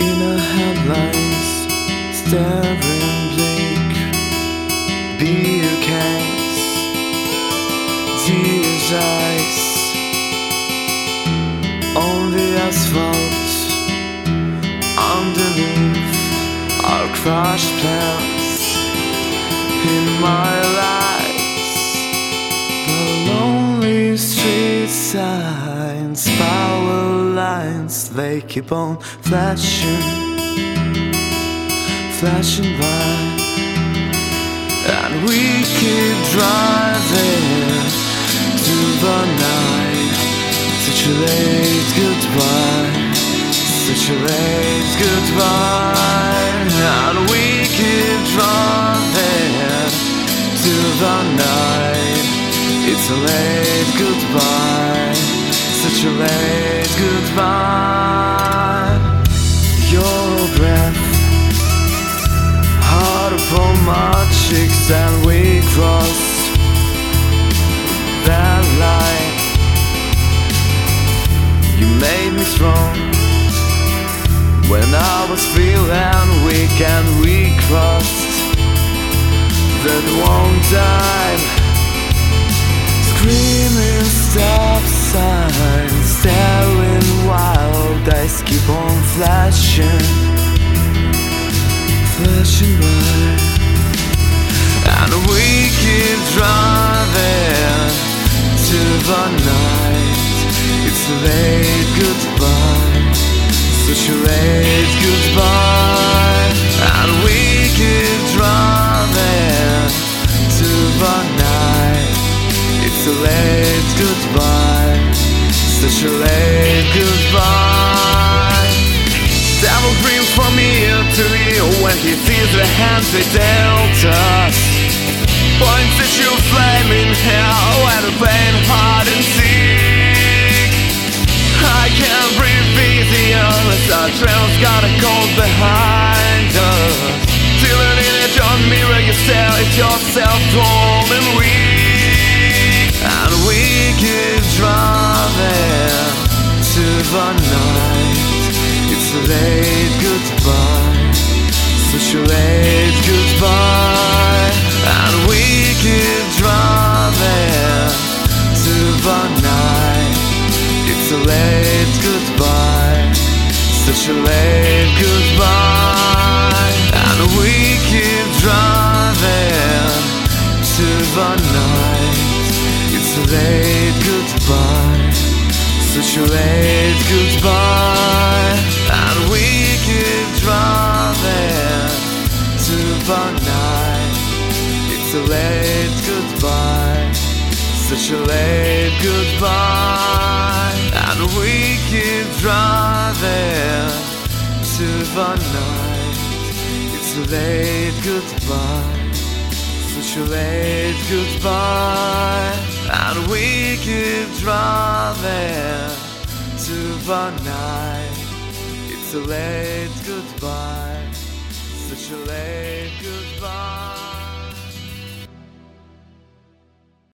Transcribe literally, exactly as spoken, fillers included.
the headlines, staring bleak. Beer cans, tears eyes on the asphalt. Underneath our crushed plans. In my lights, the lonely street signs, power lines, they keep on flashing, flashing by, and we keep driving to the night. Such a late goodbye, such a late goodbye, and we keep driving to the night. It's a late goodbye, such a late goodbye. Your breath hard upon my cheeks, and we cross that line. You made me strong when I was feeling weak, and we crossed that one time. Screaming stop signs, staring wild eyes keep on flashing, flashing by, and we keep driving to the night. It's a late goodbye, such a late goodbye, and we keep driving to the night. It's a late goodbye, such a late goodbye. Devil dreams from ear to ear when he feels the hands they dealt us. Points at you flaming hell and the pain hard and sick. I can't breathe easier as our trails got a cold behind us. Till an image on mirror you stare at yourself cold and weak. And we keep driving to the night. It's a late goodbye, such a late goodbye, and we keep driving to the night. It's a late goodbye, such a late goodbye, and we keep driving to the night. It's a late goodbye, such a late goodbye, and we keep driving to the night. It's a late goodbye, such a late goodbye, and we keep driving to the night. It's a late goodbye, such a late goodbye, and we keep driving to the night. It's a late goodbye, such a late goodbye.